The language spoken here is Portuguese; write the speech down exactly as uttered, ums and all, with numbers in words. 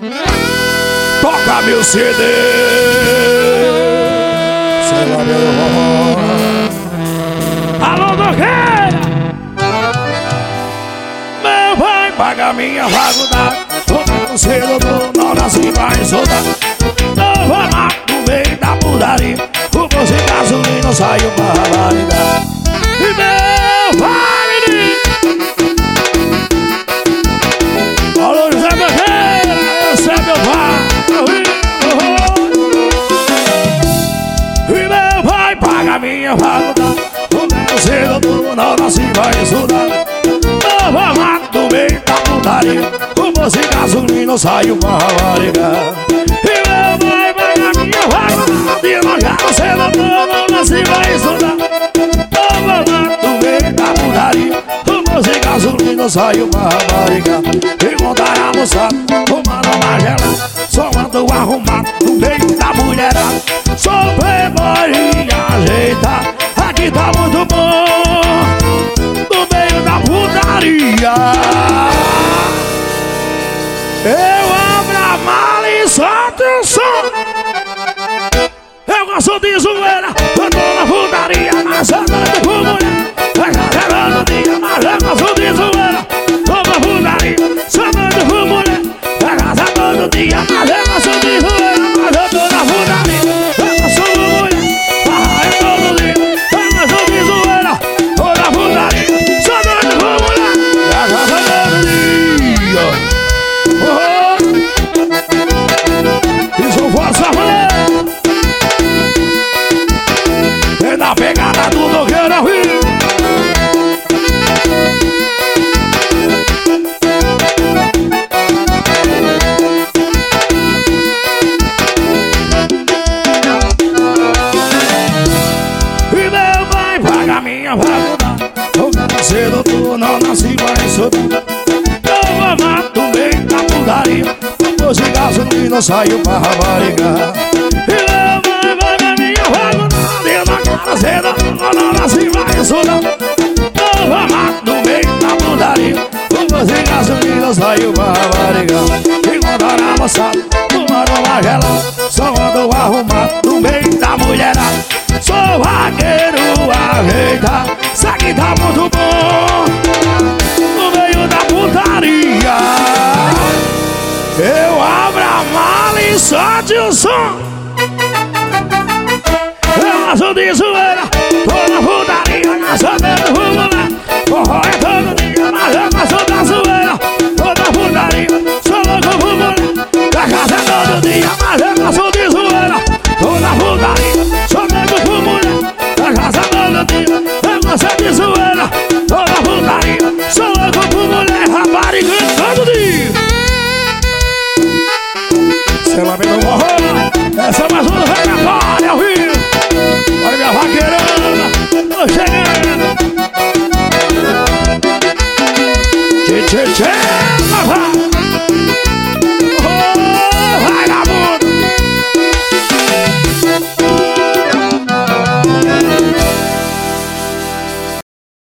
Toca meu C D. Sei lá, meu vovó. Alô, Nogueira. Meu pai paga minha faculdade. Tô cedo, tô não nasci pra estudar. Tô lá no meio da putaria. O posto de gasolina saiu pra validade. E meu pai me diz: alô, José Nogueira, esse é meu pai. E meu pai paga minha faculdade. Tô cedo, tô não nasci pra estudar. Tô lá no meio da putaria. O posto de gasolina saiu pra varigar. E meu pai paga minha faculdade. E nós já cedo, tô não nasci pra estudar. Tô lá no meio da putaria. O posto de gasolina saiu pra varigar. E montaram a moçada, tomando uma gelada. Só ando arrumado no meio da mulherada. Sou playboy e ajeitado. Aqui tá muito bom, no meio da putaria. Eu abro a mala e solto o som. Eu gosto de zoeira, eu tô na putaria, mas eu não por mulher. Exagerando o dia, mas eu gosto de zoeira. Tô na putaria, sou doido por mulher. Exagerando o dia, mas eu gosto de zoeira. Mas eu tô na putaria, eu gosto de mulher. Ah, é todo dia, eu gosto de zoeira. Tô na putaria, sou doido por mulher. Exagerando o dia. Isso força, mulher. E na pegada do Nogueira, Rio. E meu pai paga minha faculdade. Eu não cedo, tu não nasci pra estudar. Eu amado no meio da putaria. O posto de gasolina saiu pra varigar. E meu pai paga minha faculdade. E na cara cedo, tu não nasci pra estudar. Eu amado no meio da putaria. O posto de gasolina saiu pra varigar. E quando na moçada, tomando uma gelada. Só ando arrumado no meio da mulherada. Sou vaqueiro ajeitado. Isso aqui tá muito bom, no meio da putaria. Eu abro a mala e solte o som. Eu gosto de zoeira, tô na putaria, na sua beira, vou lá. Forró é todo dia.